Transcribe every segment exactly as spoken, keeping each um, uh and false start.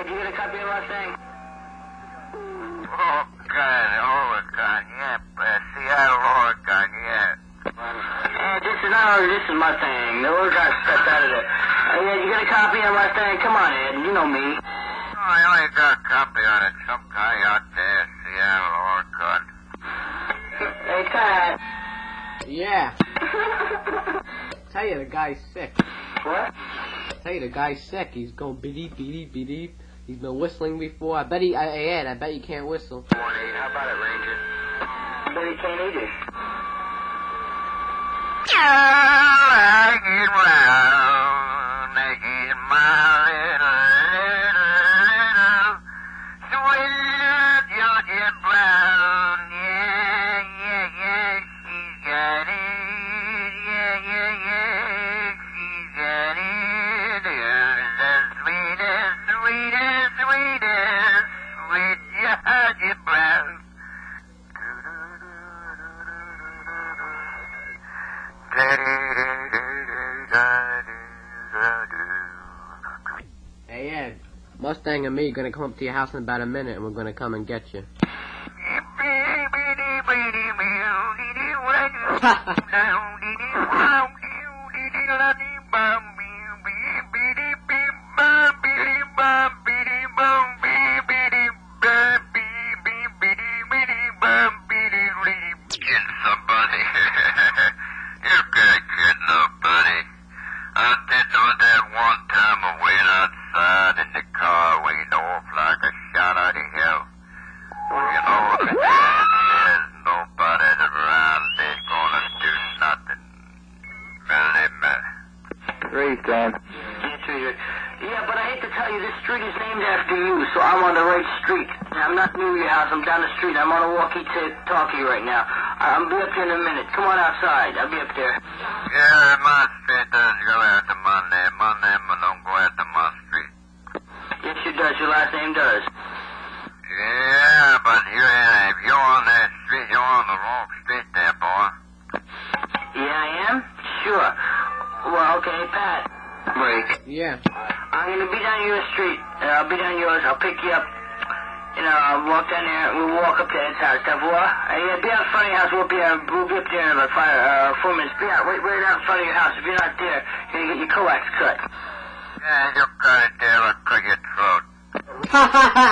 Did you get a copy of Mustang? Oregon, Oregon, yeah. Uh, Seattle, Oregon, yeah. Uh, this is not Oregon, this is Mustang. The Oregon stepped out of there. Uh, yeah, you got a copy of Mustang? Come on, Ed, you know me. Oh, I only got a copy on it. Some guy out there, Seattle, Oregon. Hey, Pat. Yeah. Tell you the guy's sick. What? Tell you the guy's sick. He's going beep beep beep beep. He's been whistling before. I bet he. I, Ed, I bet you can't whistle. How about it, Ranger? I bet he can't either. I get round, I get my little, little sweet Georgia Brown. Yeah, yeah, yeah, she's got it. Yeah, yeah, yeah, she's got it. The sweetest, sweetest, sweetest, sweet Georgia Brown. Hey Ed, Mustang and me are gonna come up to your house in about a minute, and we're gonna come and get you. Yeah, but I hate to tell you, this street is named after you, so I'm on the right street. I'm not near your house, I'm down the street. I'm on a walkie-talkie right now. I'll be up here in a minute. Come on outside. I'll be up there. Yeah, my street does go after my name. My name don't go after my street. Yes, it does. Your last name does. Yeah, but you, if you're on that street, you're on the wrong street there, boy. Yeah, I am? Sure. Well, okay, Pat. Break. Yeah. I'm gonna be down your street, and I'll be down yours. I'll pick you up. You know, I'll walk down there, and we'll walk up to Ed's house. D'avour? Uh, yeah, be out in front of your house. We'll be, uh, we'll be up there in about five, uh, four minutes. Be out, right, right out in front of your house. If you're not there, you're gonna get your coax cut. Yeah, you cut it there, I'll cut your throat. Ha ha ha!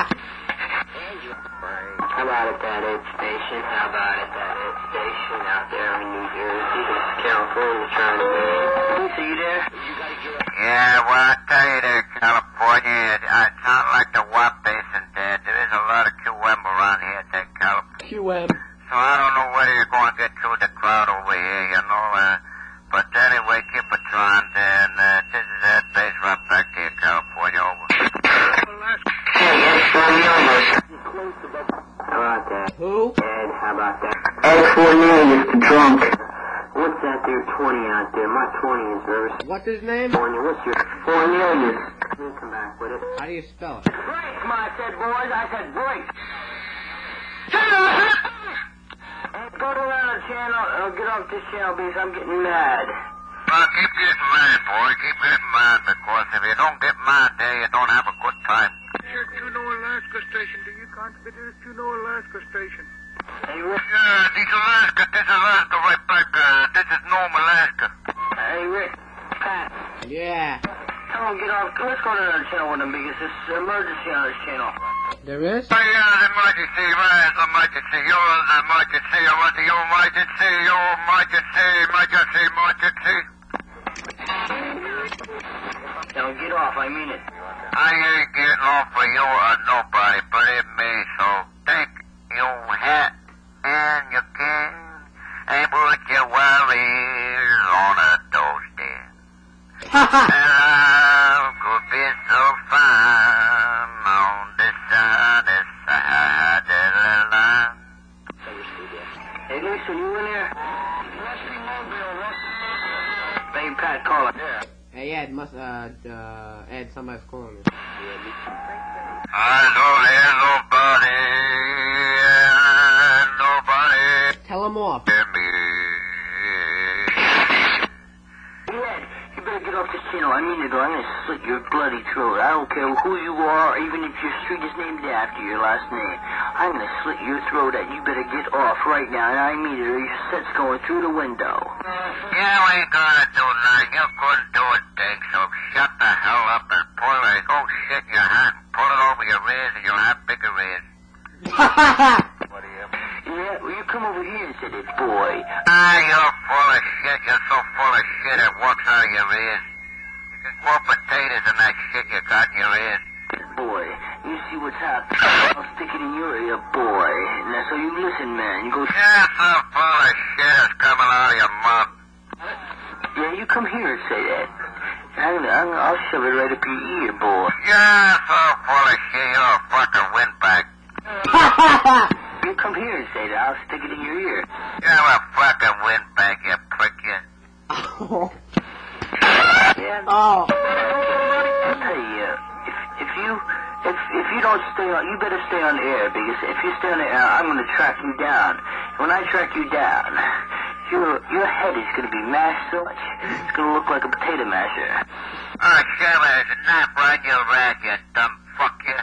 How about at that aid station? How about at that aid station out there in New Jersey? This is California trying to be. So you there? Yeah, well, I tell you there, California, it, it sounds like the Wap Basin there. There is a lot of Q M around here there, California. Q M. So I don't know whether you're going to get through the crowd over here, you know. Uh, but anyway, keep it trying there, and uh, this is Ed Base right back to you, California. Over. Hey, Ed Cornelius. How about that? Who? Ed, how about that? Ed Cornelius, the drunk. What's that there twenty out there? My twenty is reverse. What's his name? California, what's your Cornelius? We'll come back with it. How do you spell it? Break, I said, boys. I said break. Hey, go to another channel. Uh, get off this channel because I'm getting mad. Well, keep this in mind, boy. Keep it in mind, because if you don't get mad there, you don't have a good time. This is Juneau, Alaska station. Do you consider this Juneau, Alaska station? Hey, Rick. Yeah, this is Alaska. This is Alaska right back. Uh, this is Nome, Alaska. Hey, Rick. Pat. Yeah. Come on, get off. Let's go to another channel with them because there's emergency on this channel. There is? Oh, yeah, emergency, right? Emergency. Yours, emergency. I want the emergency. Your emergency. Emergency. Emergency. Now, get off. I mean it. I ain't getting off for you or nobody, believe me, so take your hat and your king and put your worries on a toasting. Ha ha! Love could be so fine on this side, this side of the line. Hey, Lisa, you in there? Hey, Pat, call it. Yeah. Hey Ed, must uh uh Ed, somebody's calling me. I don't hear nobody, nobody. Tell him off. Hear me. Ed, you better get get off this channel. I mean it, or I'm gonna slit your bloody throat. I don't care who you are, even if your street is named after your last name. I'm gonna slit your throat, and you better get off right now, and I mean it, or your set's going through the window. You ain't gonna do nothing. You couldn't do a thing, so shut the hell up and pull it. Go shit your hand, pull it over your ears, and you'll have bigger ears. Yeah, well, you come over here and say that, boy. Ah, you're full of shit. You're so full of shit it walks out of your ears. You can grow potatoes in that shit you got in your ears. Boy, you see what's happening. I'll stick it in your ear, boy. Now, so you listen, man. You go... You're so full of shit it's coming out of your mouth. Yeah, you come here and say that. I'm gonna, I'm, I'll shove it right up your ear, boy. You're so full of shit you're a fucking windbag. You come here and say that. I'll stick it in your ear. You're a fucking windbag, you prick, you. Yeah. Oh. I'll tell you, uh, if, if you if if you don't stay on, you better stay on the air, because if you stay on the air, I'm going to track you down. When I track you down, your your head is going to be mashed so much, it's going to look like a potato masher. Oh, Sherman, there's a knife right in your ass, you dumb fuck, you.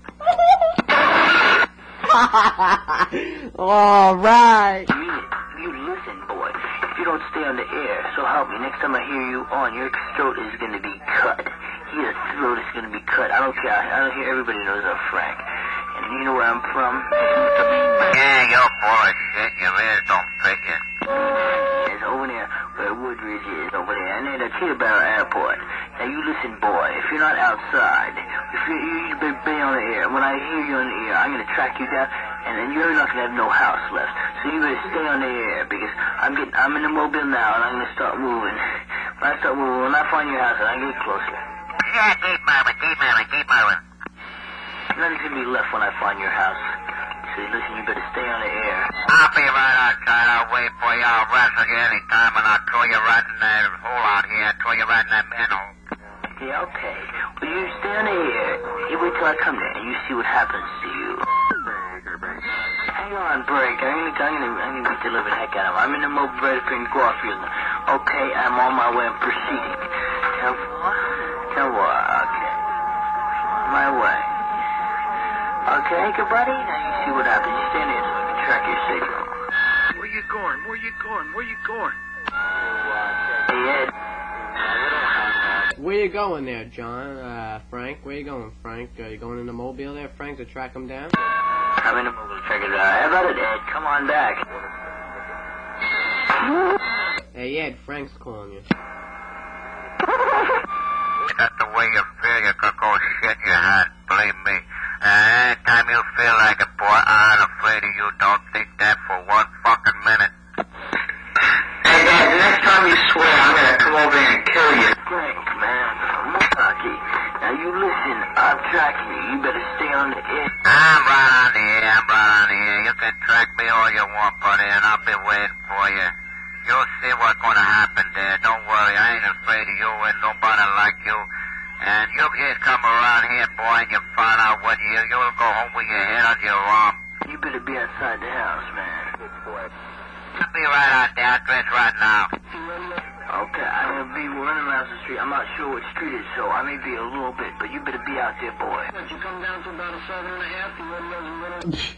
All right. I mean it. You listen, boy. If you don't stay on the air, so help me, next time I hear you on, your throat is going to be cut. Your throat is going to be cut. I don't care. I don't hear. Everybody knows I'm Frank. And you know where I'm from? Yeah, you're full of shit. Your ears don't fit you. It's over there where Woodridge is, over there. And then the Teterboro Airport. Now, you listen, boy. If you're not outside, if you you better be on the air. When I hear you on the air, I'm going to track you down, and then you're not going to have no house left. So you better stay on the air, because I'm getting, I'm in the mobile now, and I'm going to start moving. When I start moving, when I find your house, and I get closer. Yeah, keep moving, keep moving, keep moving. Nothing's going to be left when I find your house. So listen, you better stay on the air. I'll be right outside. I'll wait for you. I'll wrestle you any time, and I'll throw you right in that hole out here. I'll throw you right in that manhole. Yeah, okay. Well, you stay on the air. You wait till I come there, and you see what happens to you. Hang on, break. I'm gonna, I'm gonna, I'm gonna be delivering heck out of him. I'm in the mobile ready for Garfield. Okay, I'm on my way. I'm proceeding. Tell what? Tell what? Okay. On my way. Okay, good buddy. Now you see what happens. You stand there so I can track your signal. Where you going? Where you going? Where you going? Hey, Ed. Where you going there, John? Uh, Frank? Where you going, Frank? Are you going in the mobile there, Frank, to track him down? I'm in the mobile to track it down. How about it, Ed? Come on back. Hey, Ed, Frank's calling you. That's the way you feel. You could go shit your hand. Believe me. Uh, anytime you feel like it, boy, I'm afraid of you. Don't think that for one fucking minute. Hey, guys, the next time you swear, I'm gonna come over here and kill you. Frank, man. Milwaukee. Now, you listen. I'm tracking you. You better stay on the air. I'm right on the air. I'm right on the air. You can track me all you want, buddy, and I'll be waiting for you. You'll see what's gonna happen there. Don't worry. I ain't afraid of you and nobody like you. And you just come around here, boy, and you find out what you... You'll go home with your head on your arm. You better be outside the house, man. I'll be right out there. I'll dress right now. Okay, I'm gonna be running around the street. I'm not sure what street it's, so I may be a little bit, but you better be out there, boy. But you come down to about a seven and a half, you wouldn't know